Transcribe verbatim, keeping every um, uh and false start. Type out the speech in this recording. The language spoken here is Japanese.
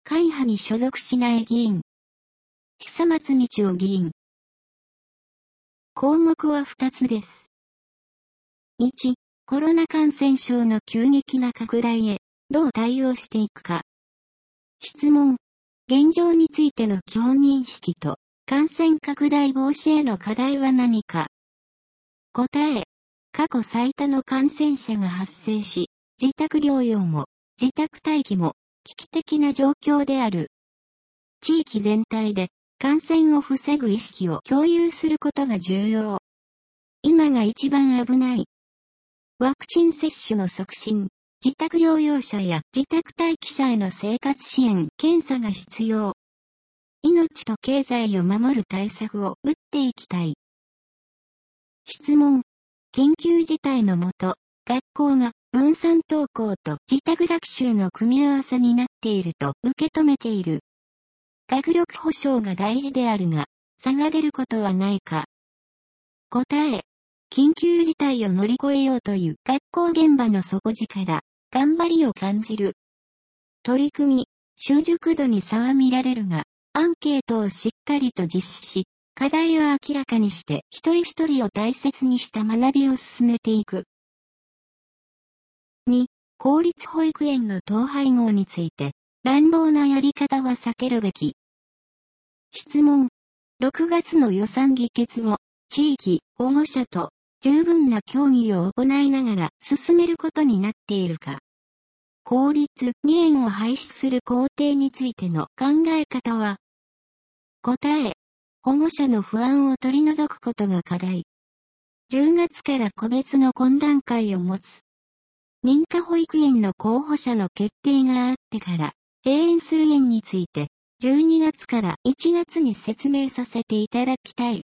会派に所属しない議員。久松道夫議員。項目はふたつです。いち、コロナ感染症の急激な拡大へ、どう対応していくか。質問。現状についての共認識と、感染拡大防止への課題は何か。答え。過去最多の感染者が発生し、自宅療養も、自宅待機も、危機的な状況である。地域全体で、感染を防ぐ意識を共有することが重要。今が一番危ない。ワクチン接種の促進、自宅療養者や自宅待機者への生活支援、検査が必要。命と経済を守る対策を打っていきたい。質問。緊急事態のもと、学校が分散登校と自宅学習の組み合わせになっていると受け止めている。学力保障が大事であるが、差が出ることはないか。答え。緊急事態を乗り越えようという学校現場の底力、頑張りを感じる。取り組み、習熟度に差は見られるが、アンケートをしっかりと実施し、課題を明らかにして一人一人を大切にした学びを進めていく。に、公立保育園の統廃合について、乱暴なやり方は避けるべき。質問。ろくがつの予算議決を、地域、保護者と十分な協議を行いながら進めることになっているか。公立に園を廃止する工程についての考え方は。答え。保護者の不安を取り除くことが課題。じゅうがつから個別の懇談会を持つ。認可保育園の候補者の決定があってから、閉園する園について、じゅうにがつからいちがつに説明させていただきたい。